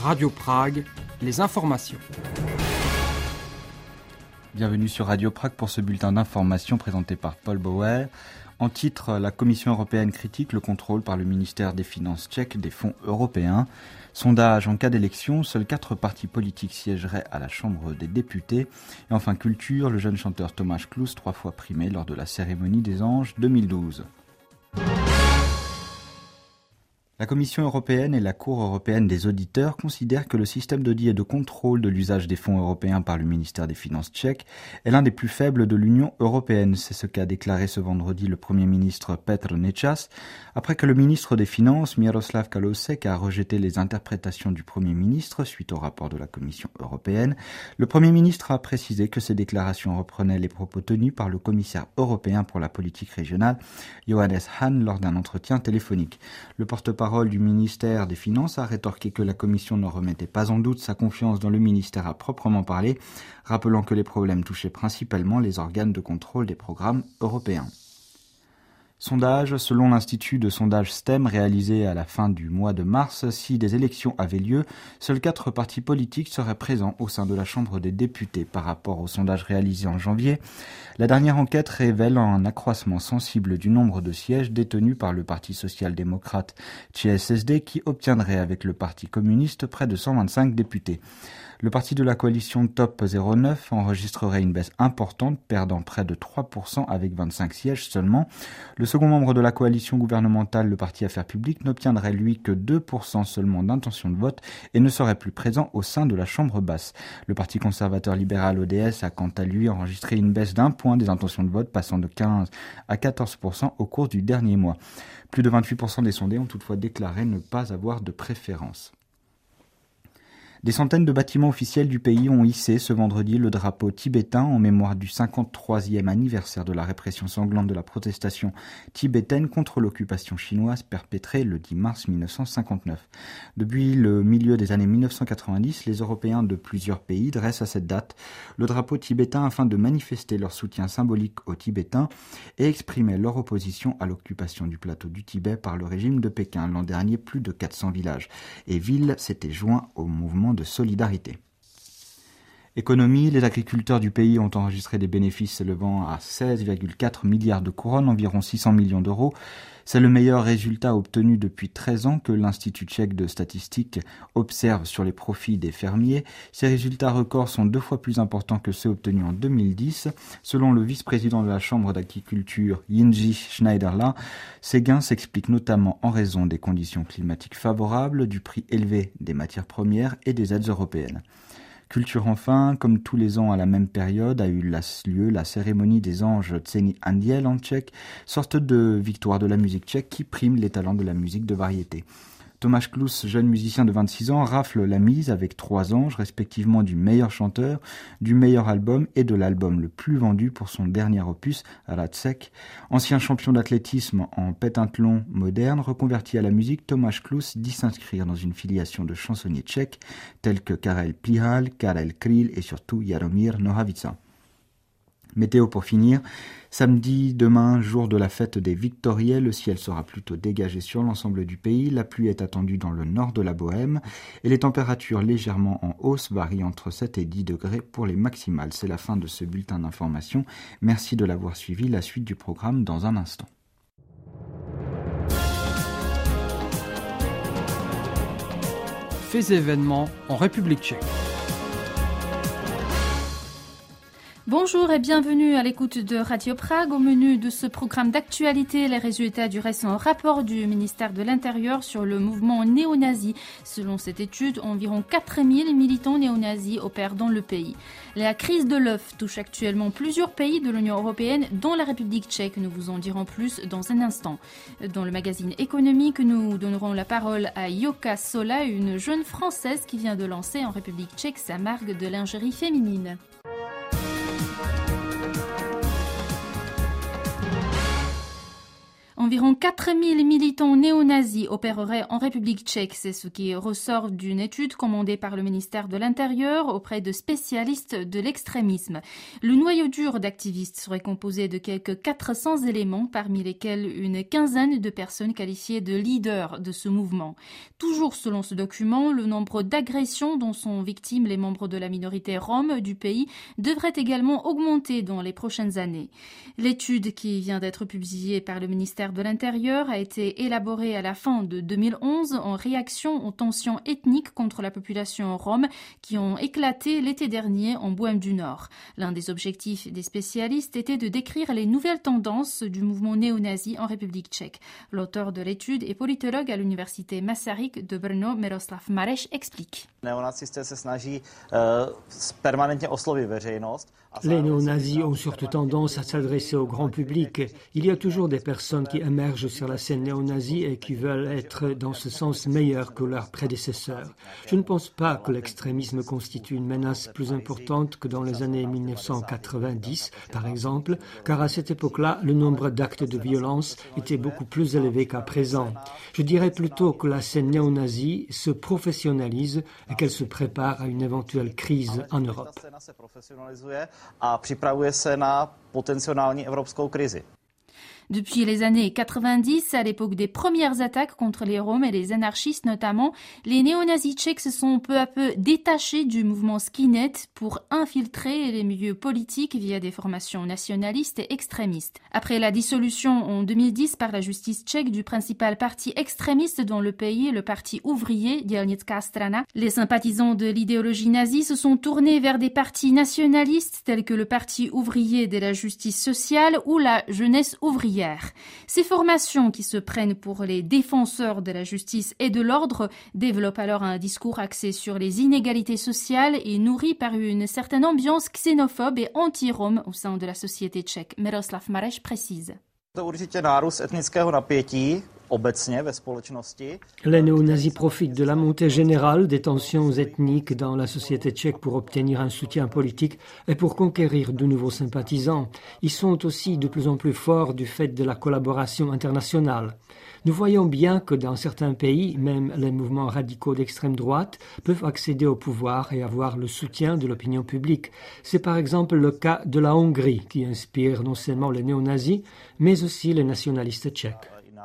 Radio Prague, les informations. Bienvenue sur Radio Prague pour ce bulletin d'information présenté par Paul Bauer. En titre, la Commission européenne critique le contrôle par le ministère des Finances tchèque des fonds européens. Sondage, en cas d'élection, seuls 4 partis politiques siégeraient à la Chambre des députés. Et enfin, culture, le jeune chanteur Tomáš Klus, 3 fois primé lors de la cérémonie des Anges 2012. La Commission européenne et la Cour européenne des auditeurs considèrent que le système d'audit et de contrôle de l'usage des fonds européens par le ministère des Finances tchèque est l'un des plus faibles de l'Union européenne. C'est ce qu'a déclaré ce vendredi le Premier ministre Petr Nečas, après que le ministre des Finances, Miroslav Kalousek, a rejeté les interprétations du Premier ministre suite au rapport de la Commission européenne. Le Premier ministre a précisé que ces déclarations reprenaient les propos tenus par le commissaire européen pour la politique régionale, Johannes Hahn, lors d'un entretien téléphonique. Le porte-parole du ministère des Finances a rétorqué que la Commission ne remettait pas en doute sa confiance dans le ministère à proprement parler, rappelant que les problèmes touchaient principalement les organes de contrôle des programmes européens. Sondage, selon l'institut de sondage STEM réalisé à la fin du mois de mars, si des élections avaient lieu, seuls 4 partis politiques seraient présents au sein de la Chambre des députés par rapport au sondage réalisé en janvier. La dernière enquête révèle un accroissement sensible du nombre de sièges détenus par le Parti social-démocrate CSSD qui obtiendrait avec le Parti communiste près de 125 députés. Le parti de la coalition Top 09 enregistrerait une baisse importante, perdant près de 3% avec 25 sièges seulement. Le second membre de la coalition gouvernementale, le parti Affaires publiques, n'obtiendrait lui que 2% seulement d'intention de vote et ne serait plus présent au sein de la Chambre basse. Le parti conservateur libéral ODS a quant à lui enregistré une baisse d'1 point des intentions de vote, passant de 15 à 14% au cours du dernier mois. Plus de 28% des sondés ont toutefois déclaré ne pas avoir de préférence. Des centaines de bâtiments officiels du pays ont hissé ce vendredi le drapeau tibétain en mémoire du 53e anniversaire de la répression sanglante de la protestation tibétaine contre l'occupation chinoise perpétrée le 10 mars 1959. Depuis le milieu des années 1990, les Européens de plusieurs pays dressent à cette date le drapeau tibétain afin de manifester leur soutien symbolique aux Tibétains et exprimer leur opposition à l'occupation du plateau du Tibet par le régime de Pékin. L'an dernier, plus de 400 villages et villes s'étaient joints au mouvement de solidarité. Économie, les agriculteurs du pays ont enregistré des bénéfices s'élevant à 16,4 milliards de couronnes, environ 600 millions d'euros. C'est le meilleur résultat obtenu depuis 13 ans que l'Institut tchèque de statistique observe sur les profits des fermiers. Ces résultats records sont 2 fois plus importants que ceux obtenus en 2010. Selon le vice-président de la Chambre d'agriculture, Jindřich Schneiderla, ces gains s'expliquent notamment en raison des conditions climatiques favorables, du prix élevé des matières premières et des aides européennes. Culture enfin, comme tous les ans à la même période, a eu lieu la cérémonie des Anges Ceni Anděl en tchèque, sorte de victoire de la musique tchèque qui prime les talents de la musique de variété. Tomáš Klus, jeune musicien de 26 ans, rafle la mise avec 3 anges, respectivement du meilleur chanteur, du meilleur album et de l'album le plus vendu pour son dernier opus, Racek. Ancien champion d'athlétisme en pentathlon moderne, reconverti à la musique, Tomáš Klus dit s'inscrire dans une filiation de chansonniers tchèques tels que Karel Plihal, Karel Kryl et surtout Jaromír Nohavica. Météo pour finir, samedi, demain, jour de la fête des Victoriais, le ciel sera plutôt dégagé sur l'ensemble du pays, la pluie est attendue dans le nord de la Bohême et les températures légèrement en hausse varient entre 7 et 10 degrés pour les maximales. C'est la fin de ce bulletin d'information, merci de l'avoir suivi, la suite du programme dans un instant. Faits et événements en République tchèque. Bonjour et bienvenue à l'écoute de Radio Prague. Au menu de ce programme d'actualité, les résultats du récent rapport du ministère de l'Intérieur sur le mouvement néo-nazi. Selon cette étude, environ 4000 militants néo-nazis opèrent dans le pays. La crise de l'œuf touche actuellement plusieurs pays de l'Union européenne, dont la République tchèque. Nous vous en dirons plus dans un instant. Dans le magazine économique, nous donnerons la parole à Joka Sola, une jeune Française qui vient de lancer en République tchèque sa marque de lingerie féminine. En Environ 4000 militants néo-nazis opéreraient en République tchèque. C'est ce qui ressort d'une étude commandée par le ministère de l'Intérieur auprès de spécialistes de l'extrémisme. Le noyau dur d'activistes serait composé de quelques 400 éléments, parmi lesquels une quinzaine de personnes qualifiées de leaders de ce mouvement. Toujours selon ce document, le nombre d'agressions dont sont victimes les membres de la minorité rome du pays devrait également augmenter dans les prochaines années. L'étude qui vient d'être publiée par le ministère de l'Intérieur a été élaborée à la fin de 2011 en réaction aux tensions ethniques contre la population rome qui ont éclaté l'été dernier en Bohême du Nord. L'un des objectifs des spécialistes était de décrire les nouvelles tendances du mouvement néo-nazi en République tchèque. L'auteur de l'étude et politologue à l'université Masaryk de Brno, Miroslav Mareš, explique. Les néo-nazis ont surtout tendance à s'adresser au grand public. Il y a toujours des personnes qui émergent sur la scène néo-nazie et qui veulent être dans ce sens meilleures que leurs prédécesseurs. Je ne pense pas que l'extrémisme constitue une menace plus importante que dans les années 1990, par exemple, car à cette époque-là, le nombre d'actes de violence était beaucoup plus élevé qu'à présent. Je dirais plutôt que la scène néo-nazie se professionnalise et qu'elle se prépare à une éventuelle crise en Europe. Depuis les années 90, à l'époque des premières attaques contre les Roms et les anarchistes notamment, les néo-nazis tchèques se sont peu à peu détachés du mouvement skinhead pour infiltrer les milieux politiques via des formations nationalistes et extrémistes. Après la dissolution en 2010 par la justice tchèque du principal parti extrémiste dans le pays, le parti ouvrier, Dělnická strana, les sympathisants de l'idéologie nazie se sont tournés vers des partis nationalistes tels que le Parti ouvrier de la justice sociale ou la jeunesse ouvrière. Ces formations qui se prennent pour les défenseurs de la justice et de l'ordre développent alors un discours axé sur les inégalités sociales et nourri par une certaine ambiance xénophobe et anti-rome au sein de la société tchèque. Miroslav Mareš précise. Les néo-nazis profitent de la montée générale des tensions ethniques dans la société tchèque pour obtenir un soutien politique et pour conquérir de nouveaux sympathisants. Ils sont aussi de plus en plus forts du fait de la collaboration internationale. Nous voyons bien que dans certains pays, même les mouvements radicaux d'extrême droite peuvent accéder au pouvoir et avoir le soutien de l'opinion publique. C'est par exemple le cas de la Hongrie qui inspire non seulement les néo-nazis, mais aussi les nationalistes tchèques.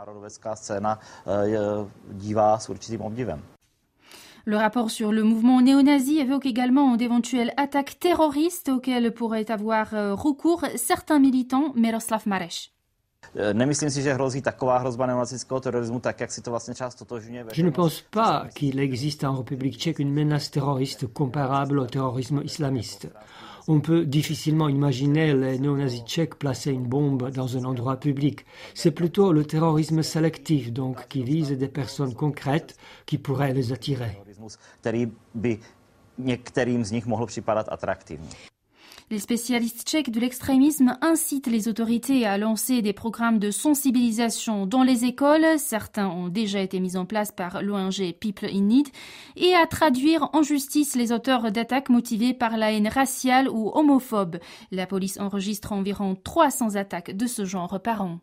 Le rapport sur le mouvement néo-nazi évoque également d'éventuelles attaques terroristes auxquelles pourraient avoir recours certains militants. Miroslav Mareš. Je ne pense pas qu'il existe en République tchèque une menace terroriste comparable au terrorisme islamiste. On peut difficilement imaginer les néo-nazis tchèques placer une bombe dans un endroit public. C'est plutôt le terrorisme sélectif, donc, qui vise des personnes concrètes qui pourraient les attirer. Les spécialistes tchèques de l'extrémisme incitent les autorités à lancer des programmes de sensibilisation dans les écoles, certains ont déjà été mis en place par l'ONG People in Need, et à traduire en justice les auteurs d'attaques motivées par la haine raciale ou homophobe. La police enregistre environ 300 attaques de ce genre par an.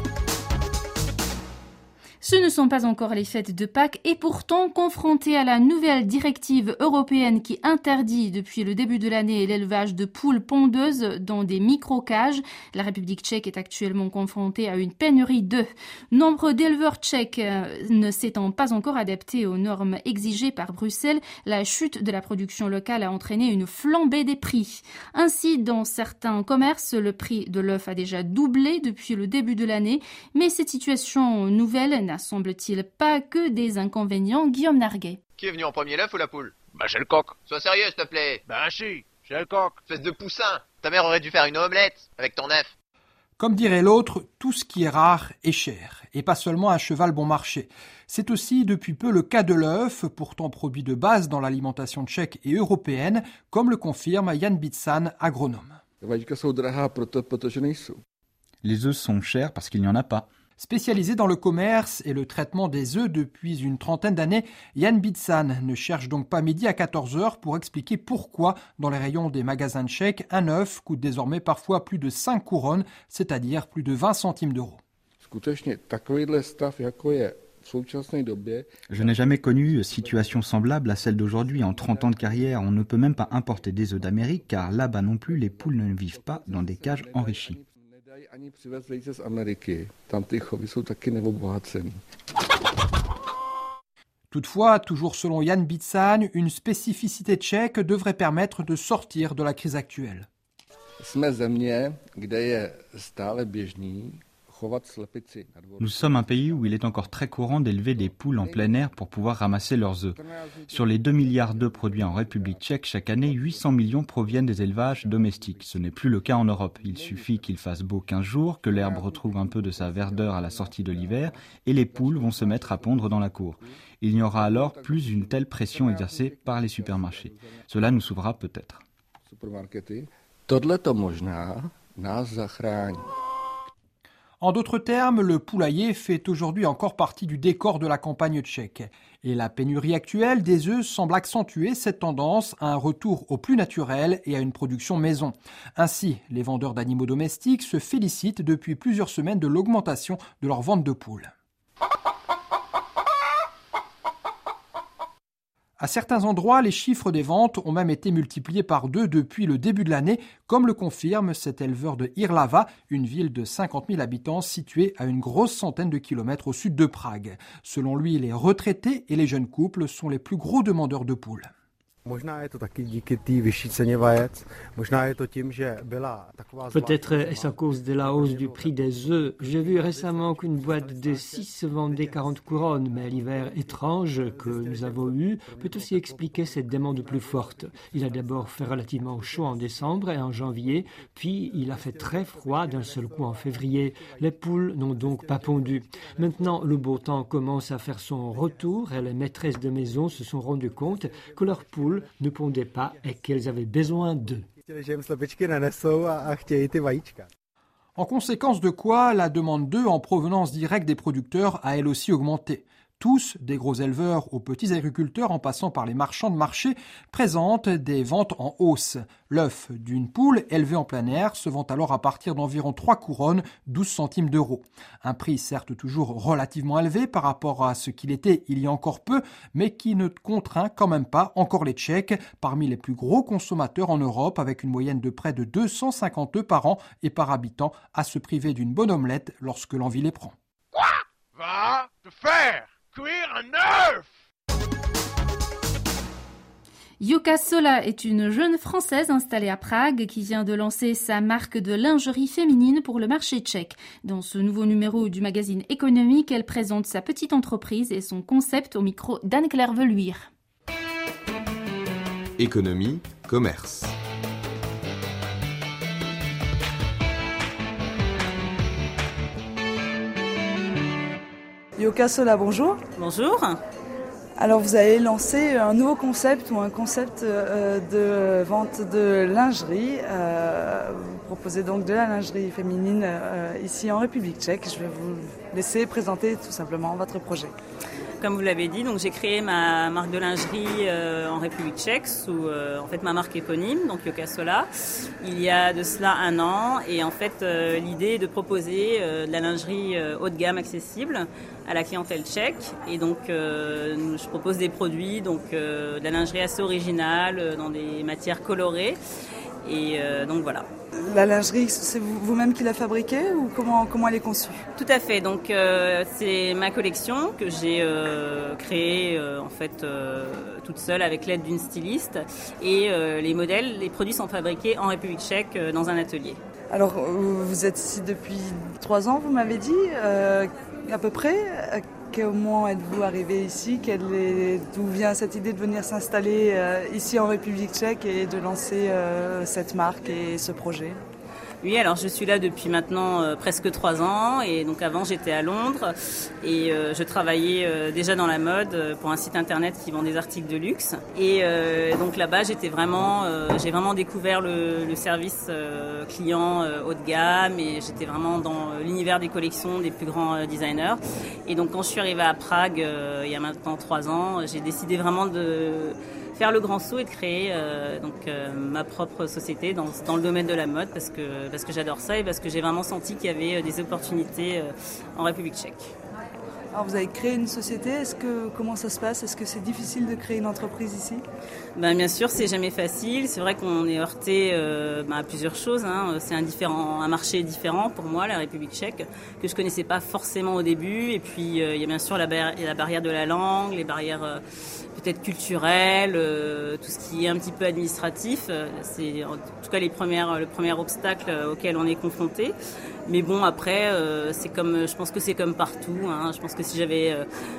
Ce ne sont pas encore les fêtes de Pâques et pourtant, confrontés à la nouvelle directive européenne qui interdit depuis le début de l'année l'élevage de poules pondeuses dans des micro-cages, la République tchèque est actuellement confrontée à une pénurie d'œufs. Nombre d'éleveurs tchèques ne s'étant pas encore adaptés aux normes exigées par Bruxelles, la chute de la production locale a entraîné une flambée des prix. Ainsi, dans certains commerces, le prix de l'œuf a déjà doublé depuis le début de l'année, mais cette situation nouvelle n'a semble-t-il pas que des inconvénients. Guillaume Narguet. Qui est venu en premier, l'œuf ou la poule? Bah c'est le coq. Sois sérieux s'il te plaît. Bah si, c'est le coq. Espèce de poussin. Ta mère aurait dû faire une omelette avec ton œuf. Comme dirait l'autre, tout ce qui est rare est cher, et pas seulement un cheval bon marché. C'est aussi depuis peu le cas de l'œuf, pourtant produit de base dans l'alimentation tchèque et européenne, comme le confirme Jan Bitsan, agronome. Les œufs sont chers parce qu'il n'y en a pas. Spécialisé dans le commerce et le traitement des œufs depuis une trentaine d'années, Jan Bitsan ne cherche donc pas midi à 14h pour expliquer pourquoi, dans les rayons des magasins tchèques, un œuf coûte désormais parfois plus de 5 couronnes, c'est-à-dire plus de 20 centimes d'euros. Je n'ai jamais connu situation semblable à celle d'aujourd'hui. En 30 ans de carrière, on ne peut même pas importer des œufs d'Amérique, car là-bas non plus, les poules ne vivent pas dans des cages enrichies. Toutefois, toujours selon Jan Bitsan, une spécificité tchèque devrait permettre de sortir de la crise actuelle. Nous sommes un pays où il est encore très courant d'élever des poules en plein air pour pouvoir ramasser leurs œufs. Sur les 2 milliards d'œufs produits en République tchèque chaque année, 800 millions proviennent des élevages domestiques. Ce n'est plus le cas en Europe. Il suffit qu'il fasse beau 15 jours, que l'herbe retrouve un peu de sa verdeur à la sortie de l'hiver et les poules vont se mettre à pondre dans la cour. Il n'y aura alors plus une telle pression exercée par les supermarchés. Cela nous sauvera peut-être. En d'autres termes, le poulailler fait aujourd'hui encore partie du décor de la campagne tchèque. Et la pénurie actuelle des œufs semble accentuer cette tendance à un retour au plus naturel et à une production maison. Ainsi, les vendeurs d'animaux domestiques se félicitent depuis plusieurs semaines de l'augmentation de leur vente de poules. À certains endroits, les chiffres des ventes ont même été multipliés par 2 depuis le début de l'année, comme le confirme cet éleveur de Irlava, une ville de 50 000 habitants située à une grosse centaine de kilomètres au sud de Prague. Selon lui, les retraités et les jeunes couples sont les plus gros demandeurs de poules. Peut-être est-ce à cause de la hausse du prix des œufs. J'ai vu récemment qu'une boîte de 6 se vendait 40 couronnes, mais l'hiver étrange que nous avons eu peut aussi expliquer cette demande plus forte. Il a d'abord fait relativement chaud en décembre et en janvier, puis il a fait très froid d'un seul coup en février. Les poules n'ont donc pas pondu. Maintenant, le beau temps commence à faire son retour et les maîtresses de maison se sont rendues compte que leurs poules ne pondaient pas et qu'elles avaient besoin d'eux. En conséquence de quoi, la demande d'œufs en provenance directe des producteurs a elle aussi augmenté. Tous, des gros éleveurs aux petits agriculteurs en passant par les marchands de marché, présentent des ventes en hausse. L'œuf d'une poule élevée en plein air se vend alors à partir d'environ 3 couronnes, 12 centimes d'euros. Un prix certes toujours relativement élevé par rapport à ce qu'il était il y a encore peu, mais qui ne contraint quand même pas encore les Tchèques, parmi les plus gros consommateurs en Europe, avec une moyenne de près de 250 œufs par an et par habitant, à se priver d'une bonne omelette lorsque l'envie les prend. Quoi va te faire cuire un œuf? Yuka Sola est une jeune Française installée à Prague qui vient de lancer sa marque de lingerie féminine pour le marché tchèque. Dans ce nouveau numéro du magazine économique, elle présente sa petite entreprise et son concept au micro d'Anne-Claire Veluire. Économie, commerce. Yuka Sola, bonjour. Bonjour. Alors vous avez lancé un nouveau concept ou un concept de vente de lingerie. Vous proposez donc de la lingerie féminine ici en République tchèque. Je vais vous laisser présenter tout simplement votre projet. Comme vous l'avez dit, donc j'ai créé ma marque de lingerie en République tchèque sous en fait ma marque éponyme, donc Yuka Sola, il y a de cela 1 an. Et en fait, l'idée est de proposer de la lingerie haut de gamme accessible à la clientèle tchèque. Et donc, je propose des produits, donc de la lingerie assez originale, dans des matières colorées. Et donc voilà. La lingerie, c'est vous-même qui la fabriquez ou comment elle est conçue? Tout à fait. Donc c'est ma collection que j'ai créée en fait toute seule avec l'aide d'une styliste. Et les produits sont fabriqués en République tchèque dans un atelier. Alors vous êtes ici depuis 3 ans, vous m'avez dit, à peu près. Comment êtes-vous arrivé ici? D'où vient cette idée de venir s'installer ici en République tchèque et de lancer cette marque et ce projet? Oui, alors je suis là depuis maintenant presque 3 ans et donc avant j'étais à Londres et je travaillais déjà dans la mode pour un site internet qui vend des articles de luxe et donc là-bas j'ai vraiment découvert le service client haut de gamme et j'étais vraiment dans l'univers des collections des plus grands designers et donc quand je suis arrivée à Prague il y a maintenant 3 ans, j'ai décidé vraiment de faire le grand saut et de créer ma propre société dans le domaine de la mode parce que j'adore ça et parce que j'ai vraiment senti qu'il y avait des opportunités en République tchèque. Alors vous avez créé une société, comment ça se passe? Est-ce que c'est difficile de créer une entreprise ici? Bien sûr, c'est jamais facile. C'est vrai qu'on est heurté à plusieurs choses. C'est un marché différent pour moi, la République tchèque, que je connaissais pas forcément au début. Et puis il y a bien sûr la barrière de la langue, les barrières peut-être culturelles, tout ce qui est un petit peu administratif. C'est en tout cas le premier obstacle auquel on est confronté. Mais bon, après, je pense que c'est comme partout. Je pense que si j'avais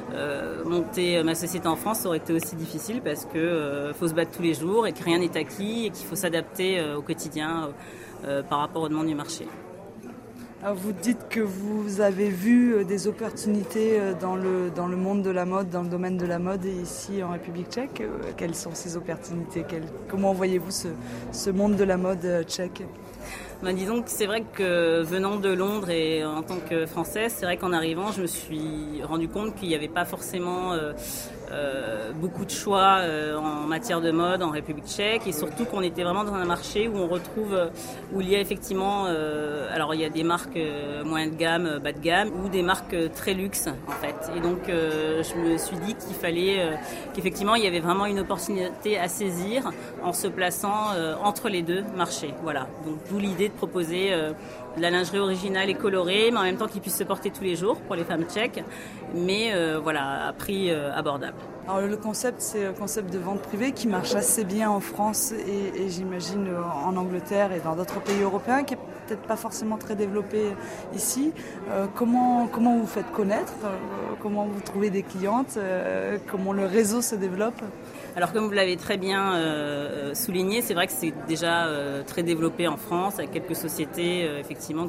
monté ma société en France, ça aurait été aussi difficile parce que faut se battre tous les jours et que rien n'est acquis et qu'il faut s'adapter au quotidien par rapport aux demandes du marché. Alors vous dites que vous avez vu des opportunités dans le monde de la mode, dans le domaine de la mode et ici en République tchèque. Quelles sont ces opportunités? Comment voyez-vous ce monde de la mode tchèque? Disons que c'est vrai que venant de Londres et en tant que Française, c'est vrai qu'en arrivant, je me suis rendu compte qu'il n'y avait pas forcément beaucoup de choix en matière de mode en République tchèque et surtout qu'on était vraiment dans un marché où il y a effectivement, alors il y a des marques moyen de gamme, bas de gamme ou des marques très luxe en fait. Et donc je me suis dit qu'effectivement il y avait vraiment une opportunité à saisir en se plaçant entre les deux marchés. Voilà. Donc d'où l'idée de proposer de la lingerie originale et colorée, mais en même temps qui puisse se porter tous les jours pour les femmes tchèques, mais à prix abordable. Alors le concept, c'est un concept de vente privée qui marche assez bien en France et j'imagine en Angleterre et dans d'autres pays européens, qui est peut-être pas forcément très développé ici. Comment vous faites connaître? Comment vous trouvez des clientes? Comment le réseau se développe? Alors comme vous l'avez très bien souligné, c'est vrai que c'est déjà très développé en France, avec quelques sociétés effectivement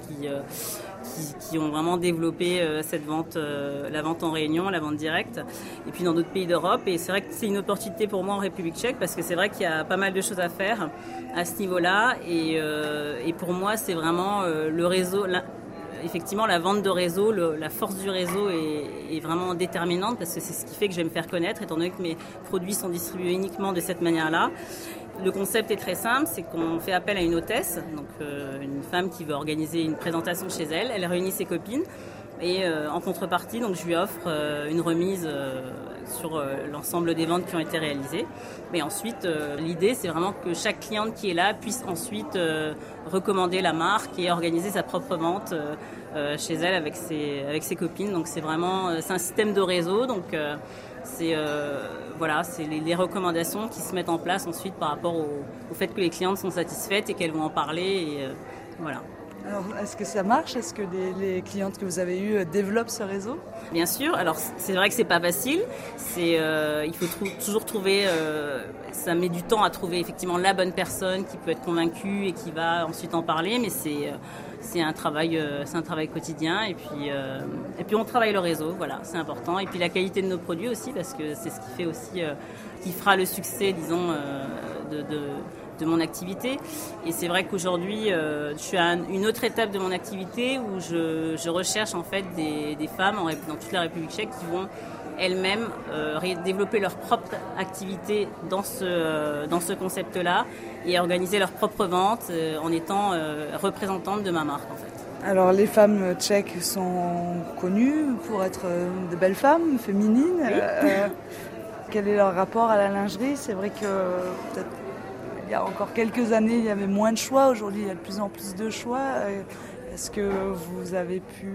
qui ont vraiment développé cette vente, la vente en réunion, la vente directe, et puis dans d'autres pays d'Europe. Et c'est vrai que c'est une opportunité pour moi en République tchèque parce que c'est vrai qu'il y a pas mal de choses à faire à ce niveau-là. Et pour moi, c'est vraiment le réseau. Effectivement, la vente de réseau, la force du réseau est vraiment déterminante parce que c'est ce qui fait que je vais me faire connaître, étant donné que mes produits sont distribués uniquement de cette manière-là. Le concept est très simple, c'est qu'on fait appel à une hôtesse, donc une femme qui veut organiser une présentation chez elle. Elle réunit ses copines et en contrepartie, donc je lui offre une remise sur l'ensemble des ventes qui ont été réalisées. Mais ensuite, l'idée, c'est vraiment que chaque cliente qui est là puisse ensuite recommander la marque et organiser sa propre vente chez elle avec ses copines. Donc c'est un système de réseau. Donc c'est les recommandations qui se mettent en place ensuite par rapport au fait que les clientes sont satisfaites et qu'elles vont en parler. Et voilà. Alors, est-ce que ça marche? Est-ce que les clientes que vous avez eues développent ce réseau? Bien sûr. Alors, c'est vrai que c'est pas facile. Il faut toujours trouver. Ça met du temps à trouver effectivement la bonne personne qui peut être convaincue et qui va ensuite en parler. Mais c'est un travail quotidien. Et puis on travaille le réseau. Voilà, c'est important. Et puis la qualité de nos produits aussi, parce que c'est ce qui fait aussi, qui fera le succès, disons, de mon activité. Et c'est vrai qu'aujourd'hui, je suis à une autre étape de mon activité où je recherche en fait des femmes dans toute la République tchèque qui vont elles-mêmes développer leur propre activité dans ce concept-là et organiser leur propre vente en étant représentantes de ma marque en fait. Alors les femmes tchèques sont connues pour être de belles femmes, féminines. Oui. Quel est leur rapport à la lingerie? C'est vrai que peut-être il y a encore quelques années, il y avait moins de choix. Aujourd'hui, il y a de plus en plus de choix. Est-ce que vous avez pu,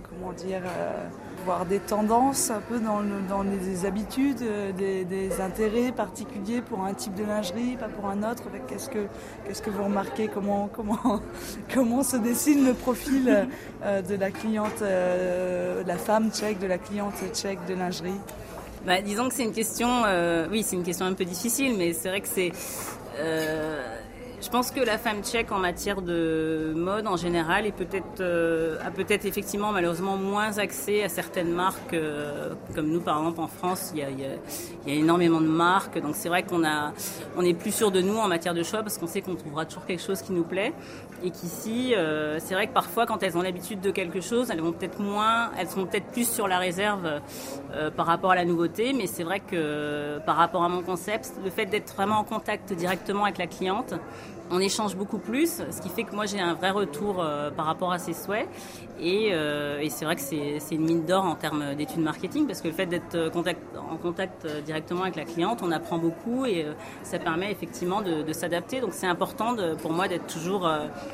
voir des tendances un peu dans les habitudes, des intérêts particuliers pour un type de lingerie, pas pour un autre? Qu'est-ce que vous remarquez? Comment se dessine le profil de la cliente, la femme tchèque, de la cliente tchèque de lingerie? Disons que c'est une question, c'est une question un peu difficile, mais c'est vrai que Je pense que la femme tchèque en matière de mode en général a peut-être effectivement malheureusement moins accès à certaines marques comme nous par exemple en France il y a énormément de marques, donc c'est vrai on est plus sûr de nous en matière de choix parce qu'on sait qu'on trouvera toujours quelque chose qui nous plaît, et qu'ici c'est vrai que parfois quand elles ont l'habitude de quelque chose elles sont peut-être plus sur la réserve par rapport à la nouveauté, mais c'est vrai que par rapport à mon concept, le fait d'être vraiment en contact directement avec la cliente, on échange beaucoup plus, ce qui fait que moi j'ai un vrai retour par rapport à ses souhaits, et c'est vrai que c'est une mine d'or en termes d'études marketing, parce que le fait d'être en contact directement avec la cliente, on apprend beaucoup et ça permet effectivement de s'adapter. Donc c'est important pour moi d'être toujours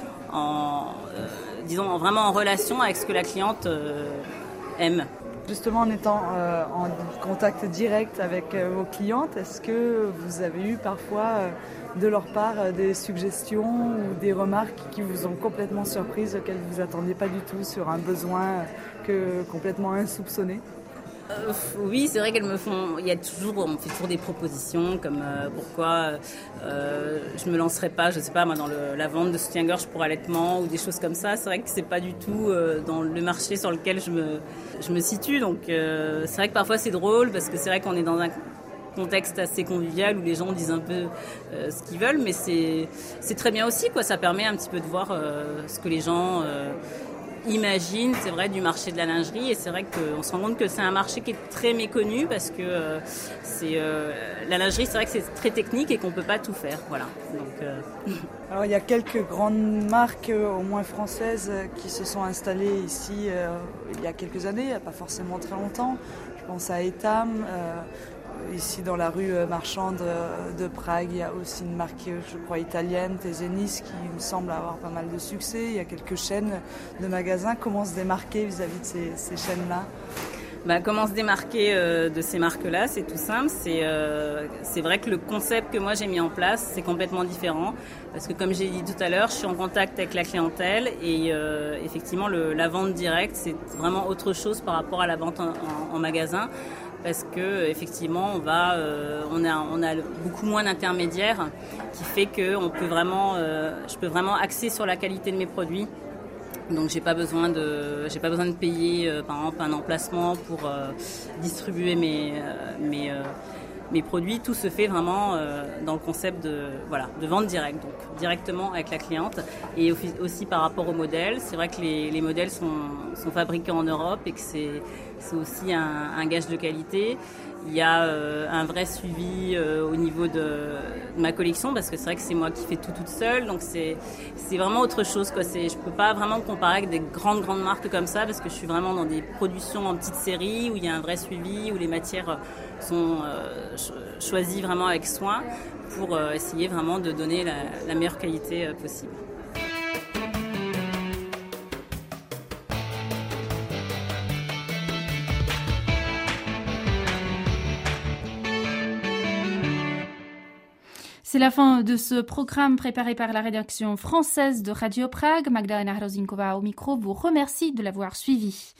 vraiment en relation avec ce que la cliente aime. Justement, en étant en contact direct avec vos clientes, est-ce que vous avez eu parfois de leur part des suggestions ou des remarques qui vous ont complètement surprise, auxquelles vous ne vous attendiez pas du tout, sur un besoin complètement insoupçonné ? Oui, c'est vrai on fait toujours des propositions comme pourquoi je me lancerais pas, je sais pas moi, dans la vente de soutien-gorge pour allaitement ou des choses comme ça. C'est vrai que c'est pas du tout dans le marché sur lequel je me situe, donc c'est vrai que parfois c'est drôle parce que c'est vrai qu'on est dans un contexte assez convivial où les gens disent un peu ce qu'ils veulent, mais c'est très bien aussi, quoi. Ça permet un petit peu de voir ce que les gens imagine, c'est vrai, du marché de la lingerie, et c'est vrai qu'on se rend compte que c'est un marché qui est très méconnu parce que la lingerie, c'est vrai que c'est très technique et qu'on peut pas tout faire, voilà. Donc, Alors il y a quelques grandes marques, au moins françaises, qui se sont installées ici il y a quelques années, il n'y a pas forcément très longtemps. Je pense à Etam. Ici, dans la rue marchande de Prague, il y a aussi une marque, je crois, italienne, Tezenis, qui me semble avoir pas mal de succès. Il y a quelques chaînes de magasins. Comment se démarquer vis-à-vis de ces chaînes-là ? Comment se démarquer de ces marques-là, c'est tout simple. C'est vrai que le concept que moi j'ai mis en place, c'est complètement différent. Parce que comme j'ai dit tout à l'heure, je suis en contact avec la clientèle et effectivement la vente directe, c'est vraiment autre chose par rapport à la vente en magasin. Parce que effectivement on a beaucoup moins d'intermédiaires, qui fait que je peux vraiment axer sur la qualité de mes produits. Donc j'ai pas besoin de payer par exemple un emplacement pour distribuer mes produits. Tout se fait vraiment dans le concept de vente directe, donc directement avec la cliente. Et aussi par rapport aux modèles, c'est vrai que les modèles sont fabriqués en Europe et que c'est aussi un gage de qualité. Il y a un vrai suivi au niveau de ma collection, parce que c'est vrai que c'est moi qui fais tout toute seule, donc c'est vraiment autre chose, quoi. Je peux pas vraiment me comparer avec des grandes marques comme ça, parce que je suis vraiment dans des productions en petites séries où il y a un vrai suivi, où les matières sont choisies vraiment avec soin pour essayer vraiment de donner la meilleure qualité possible. C'est la fin de ce programme préparé par la rédaction française de Radio Prague. Magdalena Hrozinkova au micro vous remercie de l'avoir suivi.